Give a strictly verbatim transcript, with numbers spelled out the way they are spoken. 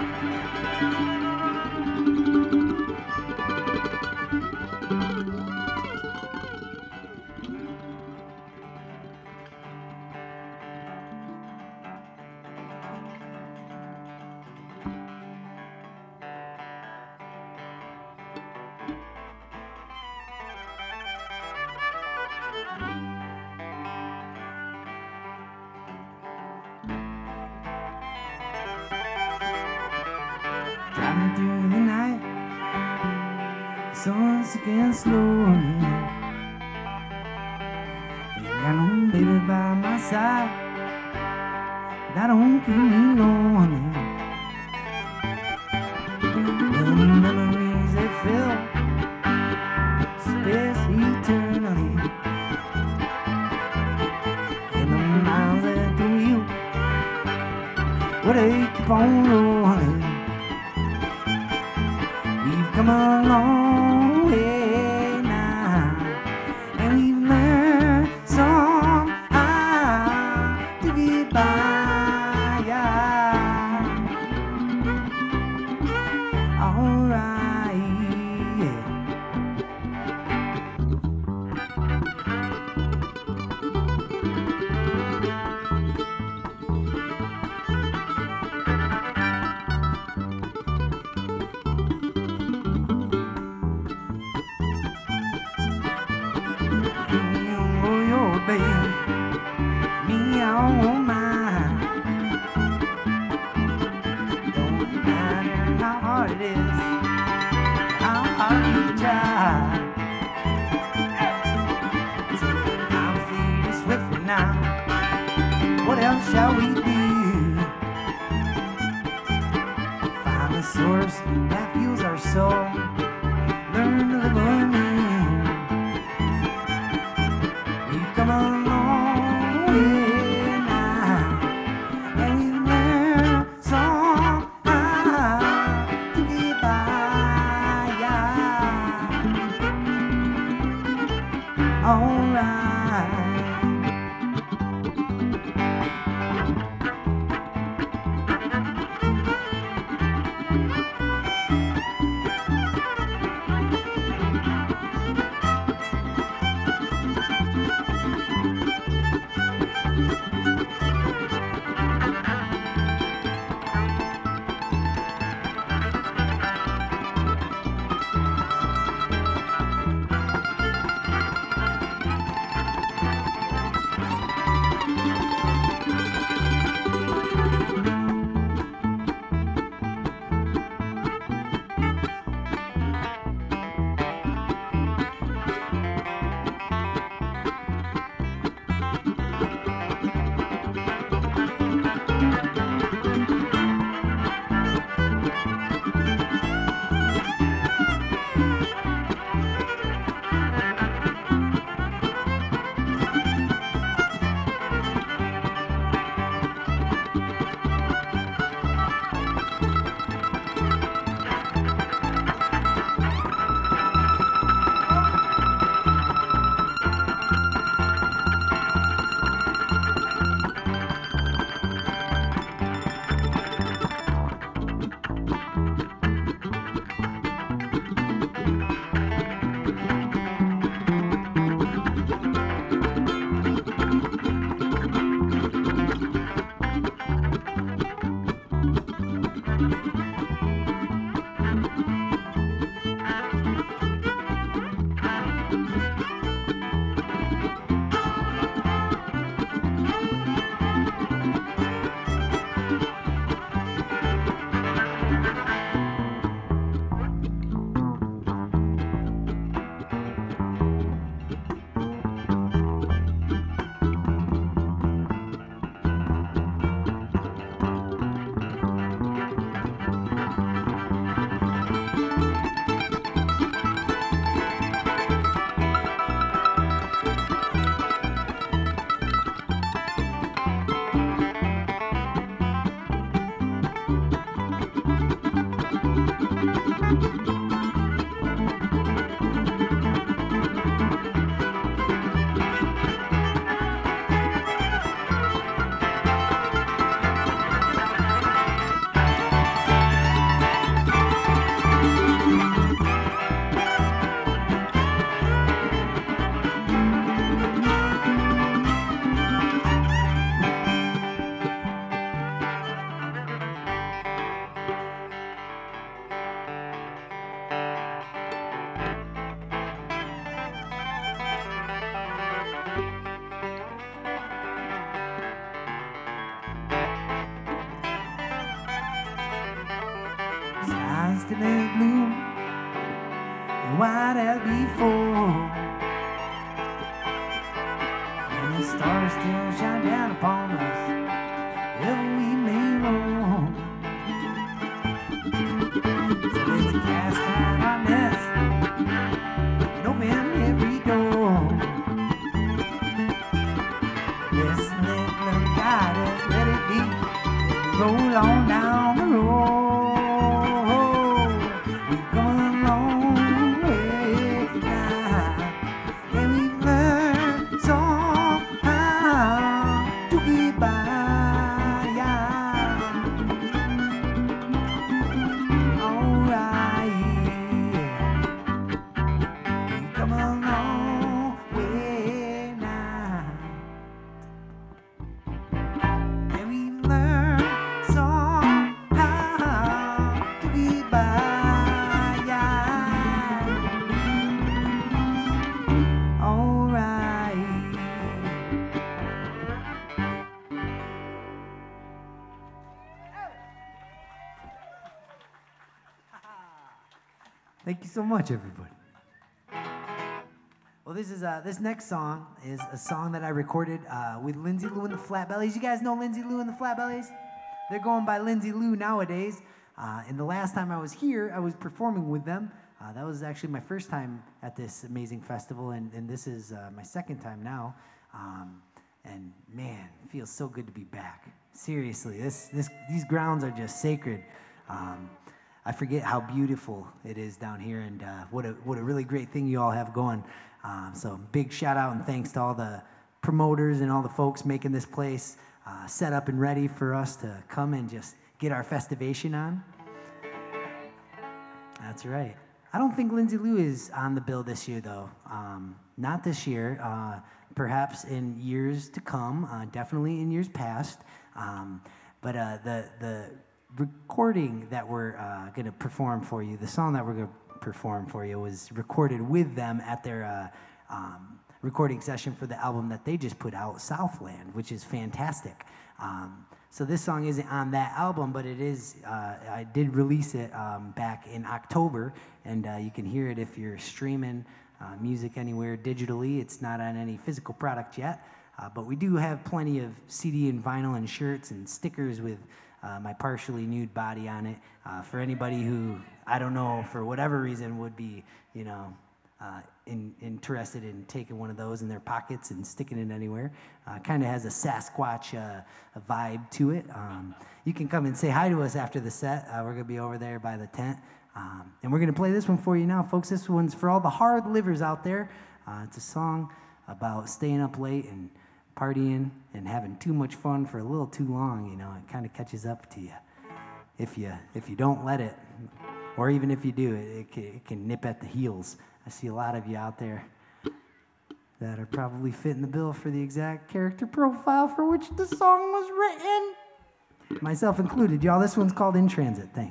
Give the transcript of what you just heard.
Driving through the night, the sun's again slowly. Ain't got no baby by my side, that don't keep me lonely. The memories they fill space eternally, and the miles at the wheel, well, they keep on rolling. We've come a long way now, and we've learned somehow to get by. Yeah. Alright, yeah. Baby, me, I won't mind. Don't matter how hard it is, how hard you try. I'm fading swiftly now. What else shall we do? Find the source that fuels our soul. Learn to live anew. Come a long way now, and we've learned somehow to get by. Yeah. Alright. still in bloom and white as before, and the stars still shine down upon us wherever we may roam. So let's cast out our nets and open every door. Let's let love guide us, let it be, roll on down the road. We've come a long way now, and we've learned somehow to get by. Alright, we've come a long way now, and we've learned somehow to get by. Alright. Thank you so much, everybody. Well, this is uh, this next song is a song that I recorded uh, with Lindsay Lou and the Flatbellies. You guys know Lindsay Lou and the Flatbellies? They're going by Lindsay Lou nowadays. Uh, and the last time I was here, I was performing with them. Uh, that was actually my first time at this amazing festival, and, and this is uh, my second time now. Um, and man, it feels so good to be back. Seriously, this this these grounds are just sacred. Um, I forget how beautiful it is down here, and uh, what a what a really great thing you all have going. Um, so big shout out and thanks to all the promoters and all the folks making this place uh, set up and ready for us to come and just get our festivation on. That's right. I don't think Lindsay Lou is on the bill this year, though. Um, not this year. Uh, perhaps in years to come. Uh, definitely in years past. Um, but uh, the the recording that we're uh, going to perform for you, the song that we're going to perform for you, was recorded with them at their uh, um, recording session for the album that they just put out, Southland, which is fantastic. Um, so this song isn't on that album, but it is. Uh, I did release it um, back in October, and uh, you can hear it if you're streaming uh, music anywhere digitally. It's not on any physical product yet, uh, but we do have plenty of C D and vinyl and shirts and stickers with Uh, my partially nude body on it, uh, for anybody who, I don't know, for whatever reason would be, you know, uh, in, interested in taking one of those in their pockets and sticking it anywhere. Uh, kind of has a Sasquatch uh, a vibe to it. Um, you can come and say hi to us after the set. Uh, we're going to be over there by the tent. Um, and we're going to play this one for you now, folks. This one's for all the hard livers out there. Uh, it's a song about staying up late and partying and having too much fun for a little too long. You know, it kind of catches up to you if you if you don't let it, or even if you do, it, it, can, it can nip at the heels. I see a lot of you out there that are probably fitting the bill for the exact character profile for which the song was written, myself included. Y'all, this one's called In Transit. Thanks.